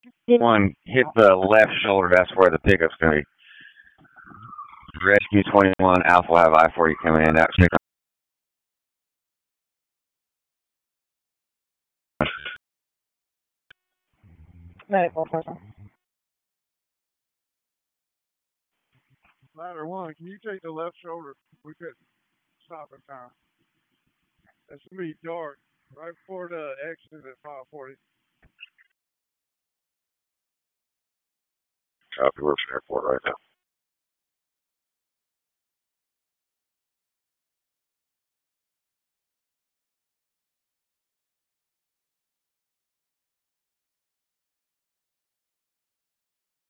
One, hit the left shoulder. That's where the pickup's going to be. Rescue 21, Alpha will have I-40 coming in. That's Medical person. Ladder 1, can you take the left shoulder? We couldn't stop in time. It's going to be dark right before the exit at 540. Copy. We're from airport right now.